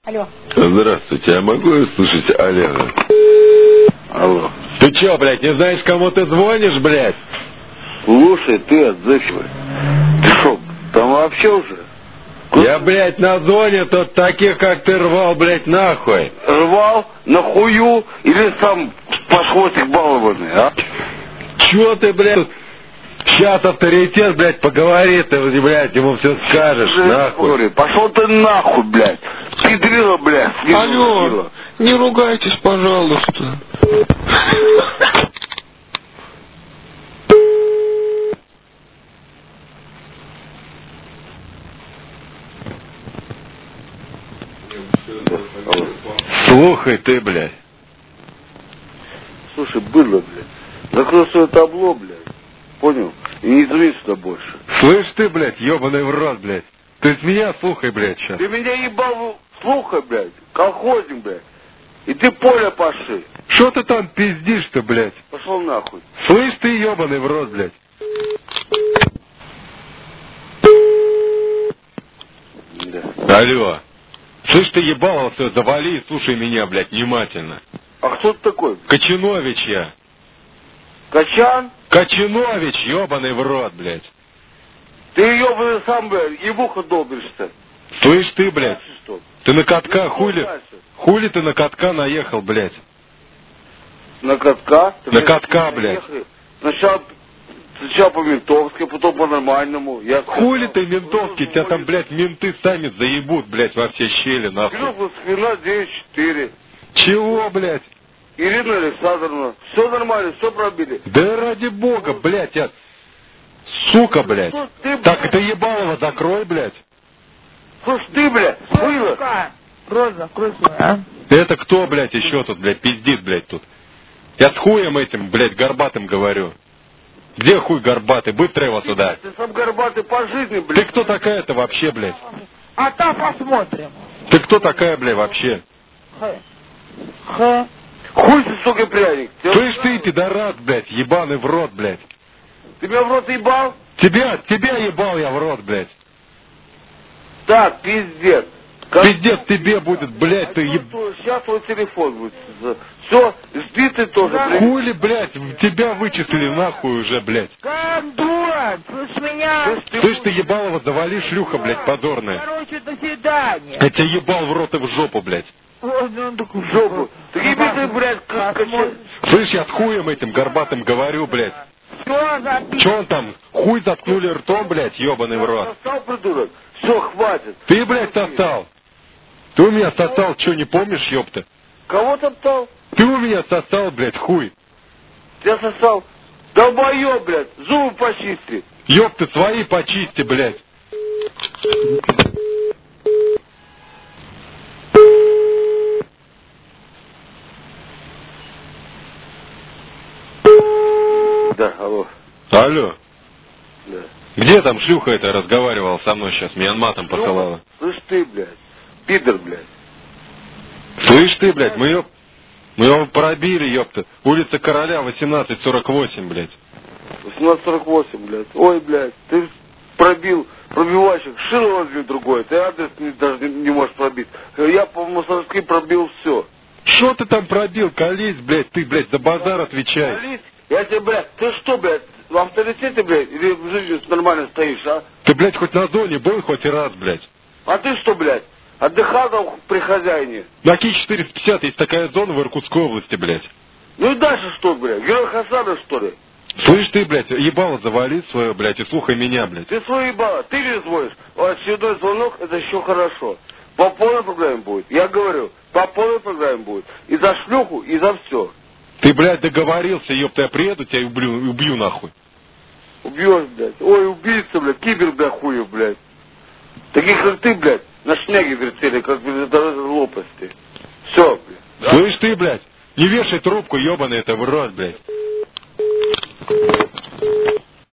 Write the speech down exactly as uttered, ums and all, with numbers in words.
Алло. Здравствуйте, я могу услышать Олега? Алло. Ты чё, блядь, не знаешь, кому ты звонишь, блядь? Слушай, ты отзывчивый. Ты шо, там вообще уже? Я, блядь, на зоне тут таких, как ты, рвал, блядь, нахуй. Рвал на хую или сам пошхвостик балованный, а? Чё ты, блядь, сейчас авторитет, блядь, поговори, ты, блядь, ему все скажешь, Ты нахуй. говори, пошел ты нахуй, блядь. Педрила, блядь. Алло, не ругайтесь, пожалуйста. Слухай ты, блядь. Слушай, быдло, блядь. Закрой свое табло, блядь. Понял? И не звони сюда больше. Слышь ты, блядь, ебаный в рот, блядь. Ты с меня слухай, блядь, сейчас. Ты меня ебал, слухай, блядь. Колхозник, блядь. И ты поле паши. Что ты там пиздишь-то, блядь? Пошел нахуй. Слышь ты, ебаный в рот, блядь. Да. Алло. Слышь ты, ебало все, завали и слушай меня, блядь, внимательно. А кто ты такой? Кочанович я. Качан? Кочанович, ебаный в рот, блядь. Ты ебаный сам, блядь, ебуха долбишься. Слышь ты, блядь. Что? Ты на катка, Ну, хули? дальше? Хули ты на катка наехал, блядь? На катка? Ты, На катка, блядь. наехай. Сначала, сначала по ментовски, потом по нормальному. Я Хули ты ментовский, тебя там, блядь, менты сами заебут, блядь, во все щели, нахуй. Кирилл Спина девять четыре. Чего, блядь? Ирина Александровна. Все нормально, все пробили. Да ради бога, блядь, я... Сука, блядь. Что ты, Так, блядь? это ебалово закрой, блядь. Слушай, ты, блядь, было? Сука! Рот закрой свой, а? Это кто, блядь, еще тут, блядь, пиздит, блядь, тут? Я с хуем этим, блядь, горбатым говорю. Где хуй горбатый? Быстро его сюда. Ты сам горбатый по жизни, Ты блядь. кто такая-то вообще, блядь? А там посмотрим. Ты кто такая, блядь, вообще? Х. Х. Хуй ты, сука, пряник. Ты, Слышь ты, пидорас, блядь, ебаный в рот, блядь. ты меня в рот ебал? Тебя, тебя ебал я в рот, блядь. Так, пиздец. Пиздец тебе будет, блядь, ты еб... Сейчас твой телефон будет. Все, жди ты тоже, блядь. Хули, блядь, тебя вычислили нахуй уже, блядь. Кондур, слышь меня? Слышь ты, ебалова, завали, шлюха, блядь, подорная. Короче, до свидания. Я тебя ебал в рот и в жопу, блядь. Вот он такой В жопу. Ты еби ты, блядь, как качан. Слышь, я с хуем этим горбатым говорю, блядь. Все записано. Че он там, хуй заткнули ртом, блядь, ебаный в рот. Сосал, придурок? Все, хватит. Ты, блядь, сосал. Ты у меня сосал, что, не помнишь, ёпта? Кого топтал? Ты у меня сосал, блядь, хуй. Я сосал. Долбоёб, блядь, зубы почисти. Ёпта, свои почисти, блядь. Да, алло. Алло. Да. Где там шлюха эта разговаривала со мной сейчас, меня матом посылала? Слышь ты, блядь, пидор, блядь. Слышь ты, блядь, мы ее... Мы его пробили, ёпта. Улица Короля, восемнадцать сорок восемь, блядь. восемнадцать сорок восемь, блядь. Ой, блядь, ты пробил пробивальщик. Шило возьми другой. Ты адрес не, даже не, не можешь пробить. Я по Мусоргски пробил все. Что ты там пробил? Колись, блядь, ты, блядь, за базар отвечай. Алис, я тебе, блядь, ты что, блядь, в авторитете, блядь, или в жизни нормально стоишь, а? Ты, блядь, хоть на зоне был хоть и раз, блядь. А ты что, блядь, отдыхал там при хозяине? На Ки четыреста пятьдесят есть такая зона в Иркутской области, блядь. Ну и дальше что, блядь, Герой Хасана, что ли? Слышь ты, блядь, ебало завали свое, блядь, и слухай меня, блядь. Ты свой ебало, ты не звонишь. А очередной звонок, это еще хорошо. По полной программе будет. Я говорю, по полной программе будет. И за шлюху, и за все. Ты, блядь, договорился, ёпта, я приеду, тебя и убью, убью нахуй. Убьешь, блядь. Ой, убийца, блядь, кибер, блядь, хуев, блядь. Таких, как ты, блядь, на шняге вертели, как железнодорожные лопасти. Все, блядь. Слышь ты, блядь, не вешай трубку, ёбаный это в рот, блядь.